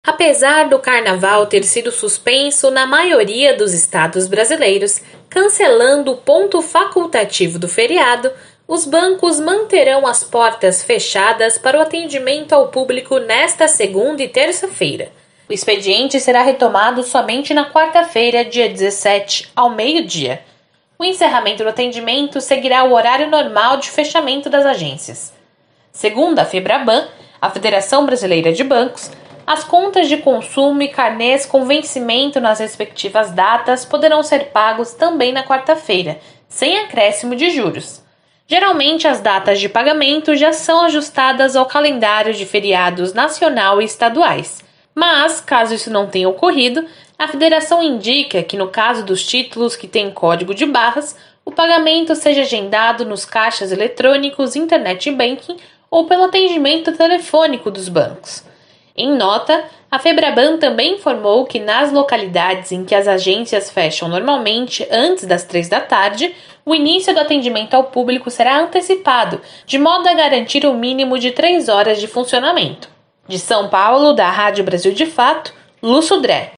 Apesar do carnaval ter sido suspenso na maioria dos estados brasileiros, cancelando o ponto facultativo do feriado, os bancos manterão as portas fechadas para o atendimento ao público nesta segunda e terça-feira. O expediente será retomado somente na quarta-feira, dia 17, ao meio-dia. O encerramento do atendimento seguirá o horário normal de fechamento das agências. Segundo a Febraban, a Federação Brasileira de Bancos, as contas de consumo e carnês com vencimento nas respectivas datas poderão ser pagos também na quarta-feira, sem acréscimo de juros. Geralmente, as datas de pagamento já são ajustadas ao calendário de feriados nacional e estaduais. Mas, caso isso não tenha ocorrido, a Federação indica que, no caso dos títulos que têm código de barras, o pagamento seja agendado nos caixas eletrônicos, internet banking ou pelo atendimento telefônico dos bancos. Em nota, a Febraban também informou que nas localidades em que as agências fecham normalmente antes das 3 da tarde, o início do atendimento ao público será antecipado, de modo a garantir o mínimo de 3 horas de funcionamento. De São Paulo, da Rádio Brasil de Fato, Lu Sudré.